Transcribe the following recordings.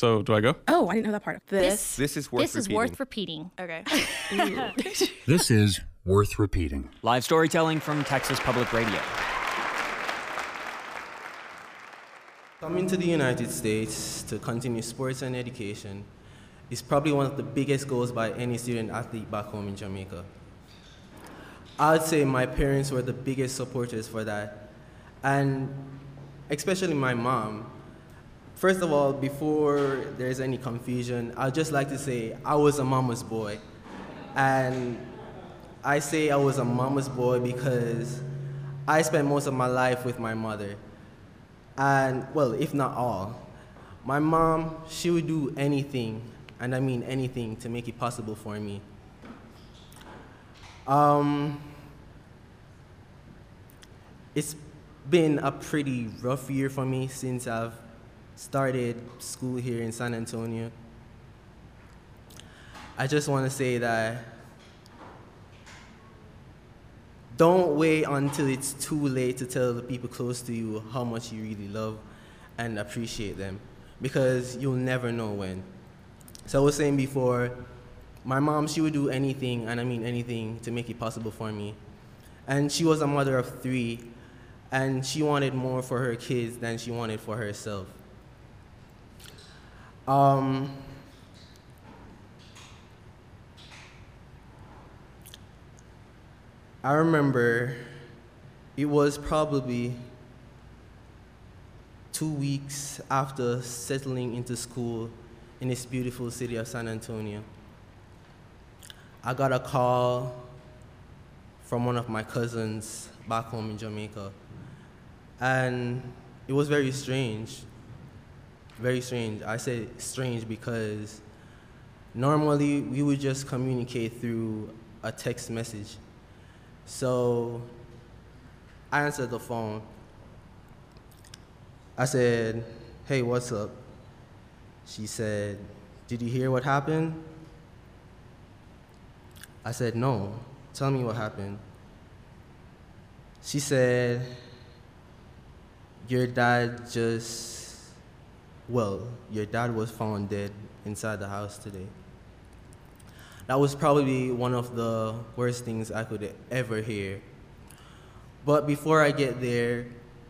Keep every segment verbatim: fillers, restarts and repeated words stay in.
So do I go? Oh, I didn't know that part. This, This is worth this is repeating. worth repeating. Okay. This is worth repeating. Live storytelling from Texas Public Radio. Coming to the United States to continue sports and education is probably one of the biggest goals by any student athlete back home in Jamaica. I would say my parents were the biggest supporters for that, and especially my mom. First of all, before there's any confusion, I'd just like to say I was a mama's boy. And I say I was a mama's boy because I spent most of my life with my mother. And, well, if not all. My mom, she would do anything, and I mean anything, to make it possible for me. Um, it's been a pretty rough year for me since I've started school here in San Antonio. I just want to say that don't wait until it's too late to tell the people close to you how much you really love and appreciate them, because you'll never know when. So I was saying before, my mom, she would do anything, and I mean anything, to make it possible for me. And she was a mother of three, and she wanted more for her kids than she wanted for herself. Um, I remember it was probably two weeks after settling into school in this beautiful city of San Antonio. I got a call from one of my cousins back home in Jamaica. And it was very strange, very strange. I say strange because normally we would just communicate through a text message. So I answered the phone. I said, "Hey, what's up?" She said, "Did you hear what happened?" I said, "No, tell me what happened." She said, "Your dad just, well, your dad was found dead inside the house today." That was probably one of the worst things I could ever hear. But before I get there,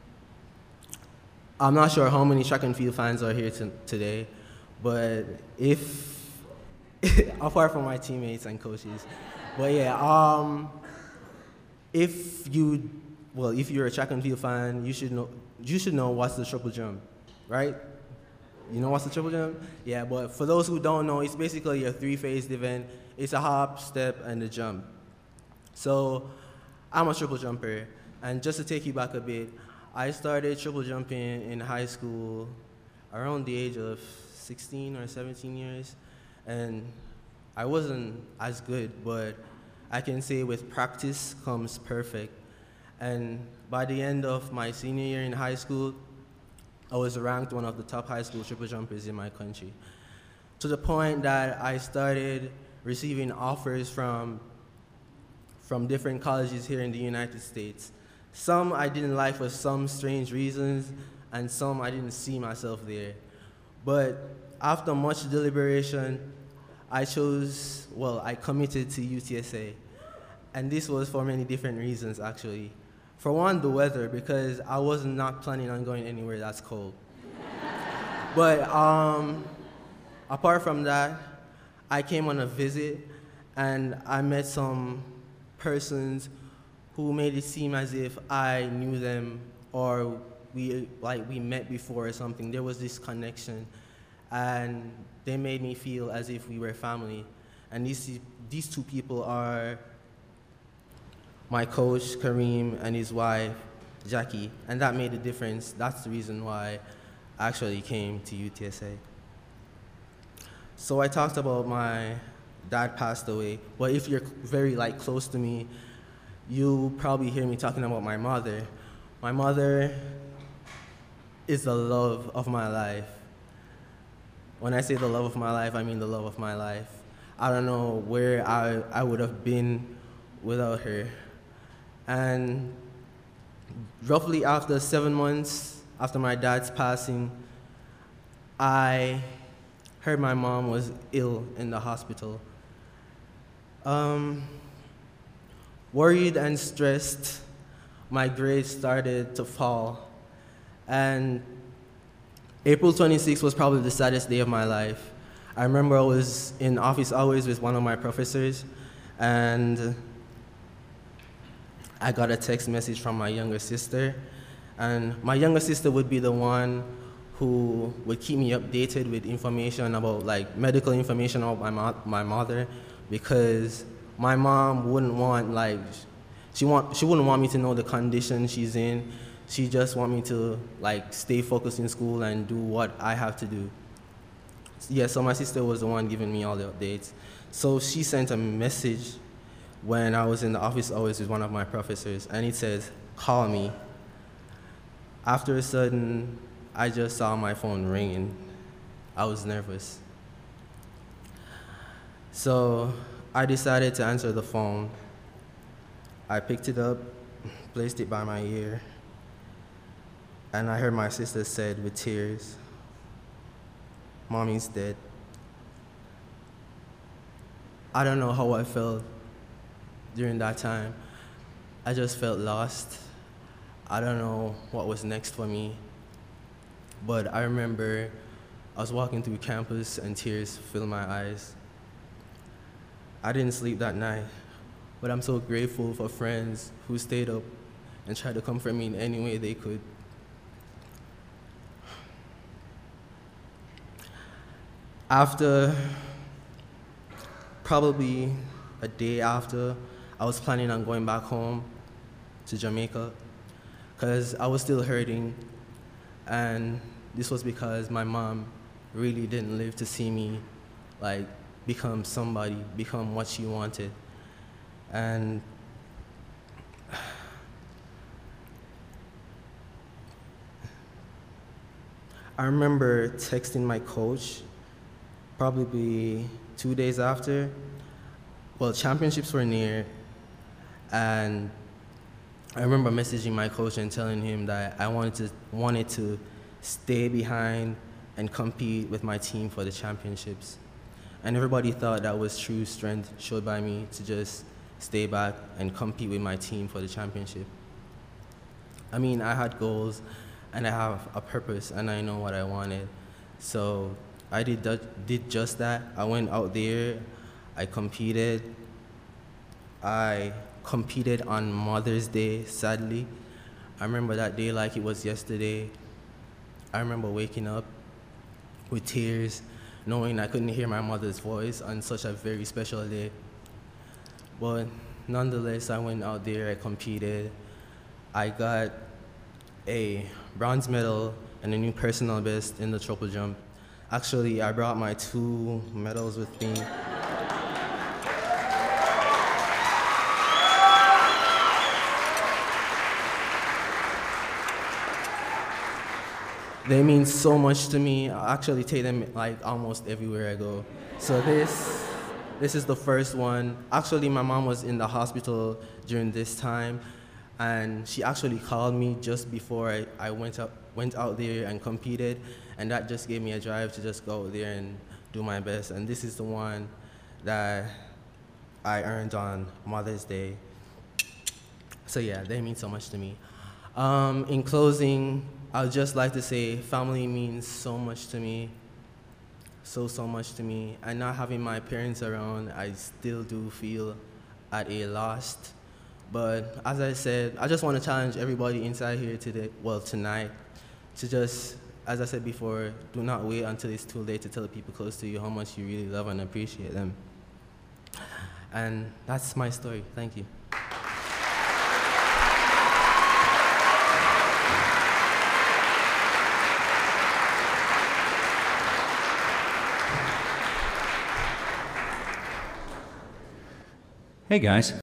I'm not sure how many track and field fans are here to, today, but if, apart from my teammates and coaches, but yeah, um, if you, well, if you're a track and field fan, you should know, you should know what's the triple jump, right? You know what's the triple jump? Yeah, but for those who don't know, it's basically a three-phased event. It's a hop, step, and a jump. So I'm a triple jumper, and just to take you back a bit, I started triple jumping in high school around the age of sixteen or seventeen years, and I wasn't as good, but I can say with practice comes perfect. And by the end of my senior year in high school, I was ranked one of the top high school triple jumpers in my country, to the point that I started receiving offers from, from different colleges here in the United States. Some I didn't like for some strange reasons, and some I didn't see myself there. But after much deliberation, I chose, well, I committed to U T S A. And this was for many different reasons, actually. For one, the weather, because I was not planning on going anywhere that's cold. But um, apart from that, I came on a visit, and I met some persons who made it seem as if I knew them, or we like we met before or something. There was this connection, and they made me feel as if we were family. And these these two people are my coach, Kareem, and his wife, Jackie, and that made a difference. That's the reason why I actually came to U T S A. So I talked about my dad passed away, but if you're very like close to me, you'll probably hear me talking about my mother. My mother is the love of my life. When I say the love of my life, I mean the love of my life. I don't know where I, I would have been without her. And roughly after seven months after my dad's passing, I heard my mom was ill in the hospital. Um, worried and stressed, my grades started to fall. And April twenty-sixth was probably the saddest day of my life. I remember I was in office hours with one of my professors, and I got a text message from my younger sister. And my younger sister would be the one who would keep me updated with information about, like, medical information about my, mo my mother, because my mom wouldn't want, like, she, want, she wouldn't want me to know the condition she's in. She just want me to, like, stay focused in school and do what I have to do. Yeah, so my sister was the one giving me all the updates. So she sent a message when I was in the office hours with one of my professors, and it says, "Call me." After a sudden, I just saw my phone ringing. I was nervous. So I decided to answer the phone. I picked it up, placed it by my ear, and I heard my sister said with tears, "Mommy's dead." I don't know how I felt during that time. I just felt lost. I don't know what was next for me. But I remember I was walking through campus and tears filled my eyes. I didn't sleep that night, but I'm so grateful for friends who stayed up and tried to comfort me in any way they could. After, probably a day after, I was planning on going back home to Jamaica because I was still hurting, and this was because my mom really didn't live to see me, like, become somebody, become what she wanted. And I remember texting my coach probably two days after. Well, championships were near, and I remember messaging my coach and telling him that I wanted to, wanted to stay behind and compete with my team for the championships. And everybody thought that was true strength showed by me to just stay back and compete with my team for the championship. I mean, I had goals, and I have a purpose, and I know what I wanted. So I did, did just that. I went out there, I competed. I competed on Mother's Day, sadly. I remember that day like it was yesterday. I remember waking up with tears, knowing I couldn't hear my mother's voice on such a very special day. But nonetheless, I went out there, I competed. I got a bronze medal and a new personal best in the triple jump. Actually, I brought my two medals with me. They mean so much to me. I actually take them like almost everywhere I go. So this, this is the first one. Actually, my mom was in the hospital during this time, and she actually called me just before I, I went, up, went out there and competed, and that just gave me a drive to just go out there and do my best. And this is the one that I earned on Mother's Day. So yeah, they mean so much to me. Um, in closing, I would just like to say family means so much to me, so, so much to me. And not having my parents around, I still do feel at a loss. But as I said, I just want to challenge everybody inside here today, well, tonight, to just, as I said before, do not wait until it's too late to tell the people close to you how much you really love and appreciate them. And that's my story. Thank you. Hey guys,